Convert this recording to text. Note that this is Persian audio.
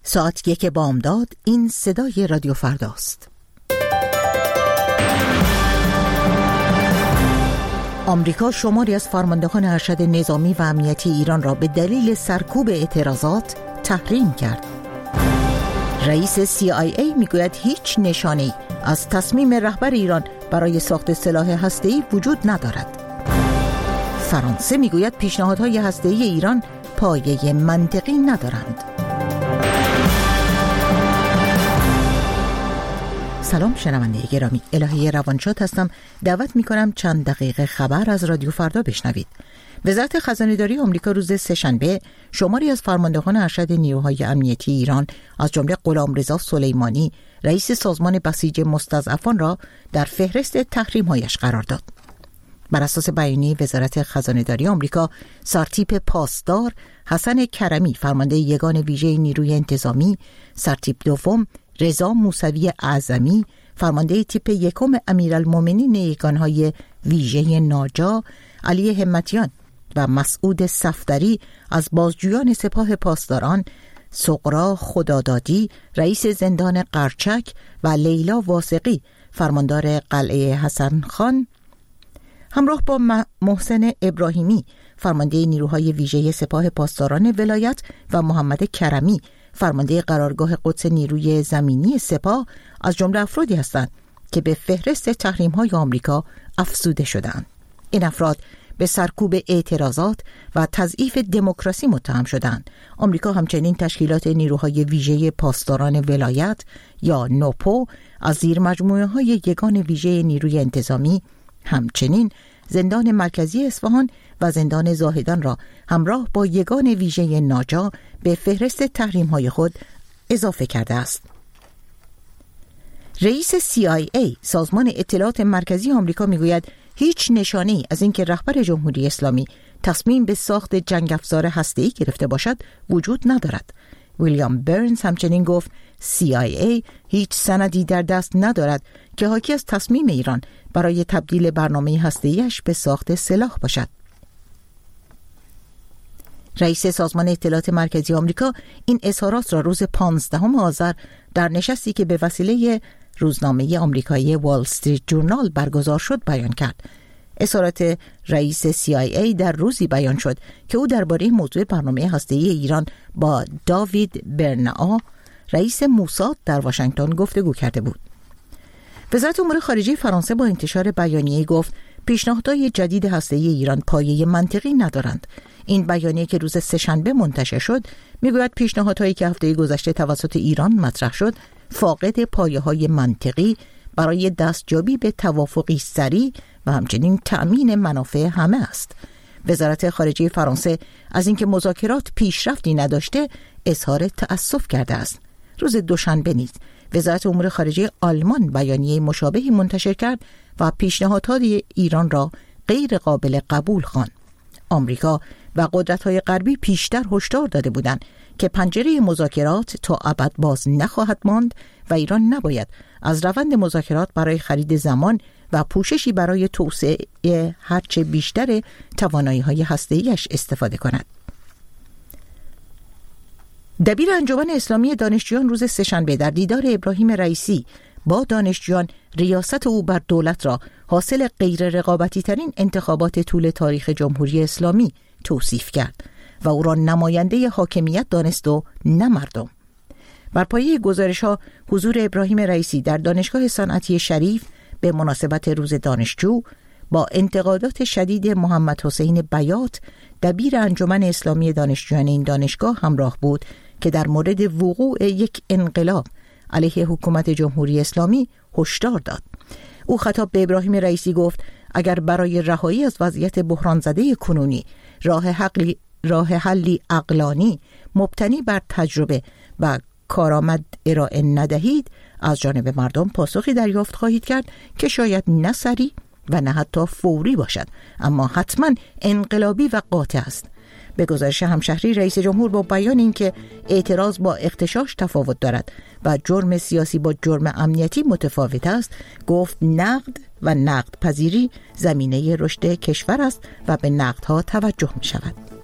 ساعت 1 بامداد. این صدای رادیو فرداست. آمریکا شماری از فرماندهان ارشد نظامی و امنیتی ایران را به دلیل سرکوب اعتراضات تحریم کرد. رئیس CIA میگوید هیچ نشانه‌ای از تصمیم رهبر ایران برای ساخت سلاح هسته‌ای وجود ندارد. فرانسه میگوید پیشنهادهای هسته‌ای ایران پایه منطقی ندارند. سلام شنونده گرامی، الهی روانشاد هستم. دعوت میکنم چند دقیقه خبر از رادیو فردا بشنوید. وزارت خزانه‌داری آمریکا روز سه‌شنبه شماری از فرماندهان ارشد نیروهای امنیتی ایران از جمله غلامرضا سلیمانی، رئیس سازمان بسیج مستضعفان را در فهرست تحریم‌هایش قرار داد. بر اساس بیانیه وزارت خزانه‌داری آمریکا، سرتیپ پاسدار حسن کرمی فرمانده یگان ویژه نیروی انتظامی، سرتیپ دوم رضا موسوی اعظمی فرمانده تیپ یکم امیرالمومنین یگانهای ویژه ناجا، علی همتیان و مسعود صفدری از بازجویان سپاه پاسداران، سغرا خدادادی رئیس زندان قرچک و لیلا واثقی فرماندار قلعه حسن خان همراه با محسن ابراهیمی فرمانده نیروهای ویژه سپاه پاسداران ولایت و محمد کرمی فرمانده قرارگاه قدس نیروی زمینی سپاه از جمله افرادی هستند که به فهرست تحریم‌های آمریکا افزوده شدند. این افراد به سرکوب اعتراضات و تضعیف دموکراسی متهم شدند. آمریکا همچنین تشکیلات نیروهای ویژه پاسداران ولایت یا نوپو از زیر مجموعه‌های یگان ویژه نیروی انتظامی، همچنین زندان مرکزی اصفهان و زندان زاهدان را همراه با یگان ویژه ناجا به فهرست تحریم‌های خود اضافه کرده است. رئیس CIA سازمان اطلاعات مرکزی آمریکا میگوید هیچ نشانه‌ای از اینکه رهبر جمهوری اسلامی تصمیم به ساخت جنگ افزار هسته‌ای گرفته باشد وجود ندارد. ویلیام برنز همچنین گفت CIA هیچ سندی در دست ندارد که حاکی از تصمیم ایران برای تبدیل برنامه هسته‌ایش به ساخت سلاح باشد. رئیس سازمان اطلاعات مرکزی آمریکا این اظهارات را روز 15 آذر در نشستی که به وسیله روزنامه آمریکایی وال استریت جورنال برگزار شد بیان کرد. اظهارات رئیس CIA در روزی بیان شد که او درباره موضوع برنامه هسته‌ای ایران با داوید برنائا رئیس موساد در واشنگتن گفتگو کرده بود. وزارت امور خارجه فرانسه با انتشار بیانیه گفت پیشنهادهای جدید هسته‌ای ایران پایه منطقی ندارند. این بیانیه که روز سه‌شنبه منتشر شد میگوید پیشنهادهایی که هفته گذشته توسط ایران مطرح شد فاقد پایه‌های منطقی برای دستیابی به توافقی سریع و همچنین تأمین منافع همه است. وزارت خارجه فرانسه از اینکه مذاکرات پیشرفتی نداشته اظهار تأسف کرده است. روز دوشنبه نیز وزارت امور خارجه آلمان بیانیه مشابهی منتشر کرد و پیشنهادهای ایران را غیر قابل قبول خواند. آمریکا و قدرت‌های غربی پیشتر هشدار داده بودند که پنجره مذاکرات تا ابد باز نخواهد ماند و ایران نباید از روند مذاکرات برای خرید زمان و پوششی برای توسعه هرچه بیشتر توانایی‌های هسته‌ایش استفاده کند. دبیر انجمن اسلامی دانشجویان روز سه‌شنبه در دیدار ابراهیم رئیسی با دانشجویان ریاست او بر دولت را حاصل غیر رقابتی ترین انتخابات طول تاریخ جمهوری اسلامی توصیف کرد و او را نماینده حاکمیت دانست و نه مردم. بر پایه گزارش‌ها حضور ابراهیم رئیسی در دانشگاه صنعتی شریف به مناسبت روز دانشجو با انتقادات شدید محمد حسین بیات دبیر انجمن اسلامی دانشجویان این دانشگاه همراه بود که در مورد وقوع یک انقلاب علیه حکومت جمهوری اسلامی هشدار داد. او خطاب به ابراهیم رئیسی گفت اگر برای رهایی از وضعیت بحران زده کنونی راه حلی عقلانی مبتنی بر تجربه و کارآمد ارائه ندهید از جانب مردم پاسخی دریافت خواهید کرد که شاید نه سریع و نه حتی فوری باشد اما حتما انقلابی و قاطع است. به گزارش همشهری رئیس جمهور با بیان اینکه اعتراض با اغتشاش تفاوت دارد و جرم سیاسی با جرم امنیتی متفاوت است گفت نقد و نقد پذیری زمینه رشد کشور است و به نقدها توجه می شود.